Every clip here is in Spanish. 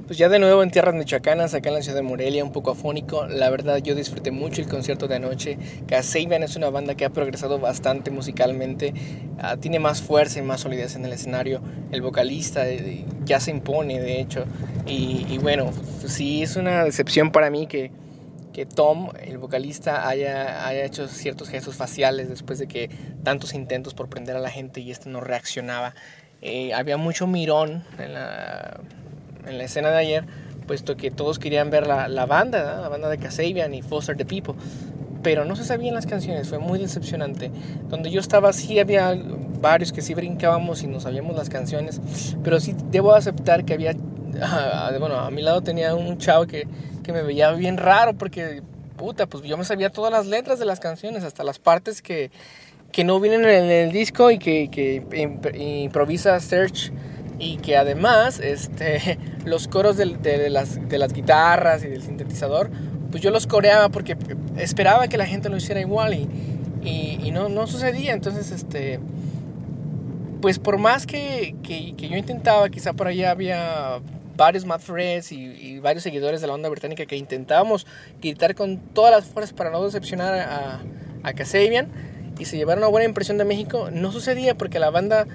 Pues ya de nuevo en tierras michoacanas, acá en la ciudad de Morelia, un poco afónico. La verdad, yo disfruté mucho el concierto de anoche. Kasabian es una banda que ha progresado bastante musicalmente. Tiene más fuerza y más solidez en el escenario. El vocalista ya se impone, de hecho. Y bueno, sí es una decepción para mí que Tom, el vocalista, haya hecho ciertos gestos faciales después de que tantos intentos por prender a la gente y no reaccionaba. Había mucho mirón en la escena de ayer, puesto que todos querían ver la banda, ¿no? La banda de Kasabian y Foster the People, pero no se sabían las canciones, fue muy decepcionante. Donde yo estaba sí había varios que sí brincábamos y nos sabíamos las canciones, pero sí debo aceptar que había, bueno, a mi lado tenía un chavo que me veía bien raro porque, puta, pues yo me sabía todas las letras de las canciones, hasta las partes que no vienen en el disco y que improvisa Serge, y que además los coros de las guitarras y del sintetizador, pues yo los coreaba porque esperaba que la gente lo hiciera igual y no sucedía. Entonces pues por más que yo intentaba, quizá por allá había varios Matt Freds y varios seguidores de la onda británica que intentábamos gritar con todas las fuerzas para no decepcionar a Kasabian y se llevar una buena impresión de México. No sucedía porque la banda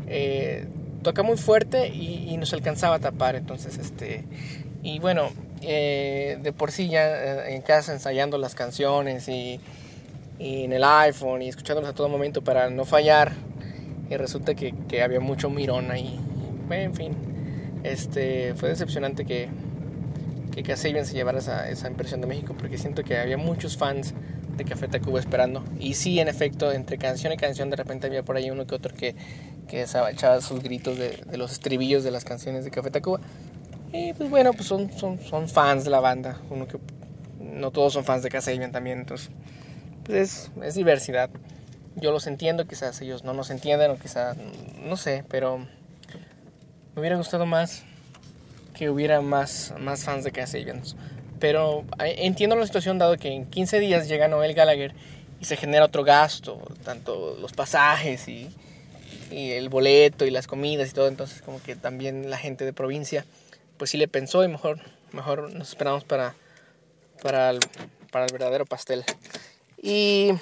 toca muy fuerte y nos alcanzaba a tapar. Entonces y bueno, de por sí ya en casa ensayando las canciones y en el iPhone y escuchándolas a todo momento para no fallar, y resulta que había mucho mirón ahí. En fin, fue decepcionante que Kasabian se llevara esa impresión de México, porque siento que había muchos fans de Café Tacuba esperando. Y sí, en efecto, entre canción y canción de repente había por ahí uno que otro que echaba sus gritos de los estribillos de las canciones de Café Tacuba. Y pues bueno, pues son fans de la banda. Uno que no todos son fans de Kasabian también, entonces pues es diversidad. Yo los entiendo, quizás ellos no nos entiendan o quizás, no sé, pero me hubiera gustado más que hubiera más fans de Kasabian. Pero entiendo la situación dado que en 15 días llega Noel Gallagher y se genera otro gasto, tanto los pasajes y el boleto y las comidas y todo. Entonces como que también la gente de provincia pues sí le pensó y mejor nos esperamos para el verdadero pastel. Y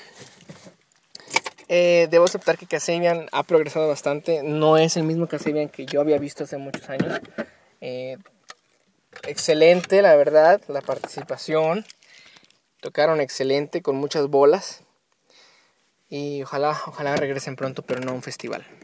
debo aceptar que Kasabian ha progresado bastante. No es el mismo Kasabian que yo había visto hace muchos años. Excelente, la verdad, la participación. Tocaron excelente, con muchas bolas. Y ojalá regresen pronto, pero no a un festival.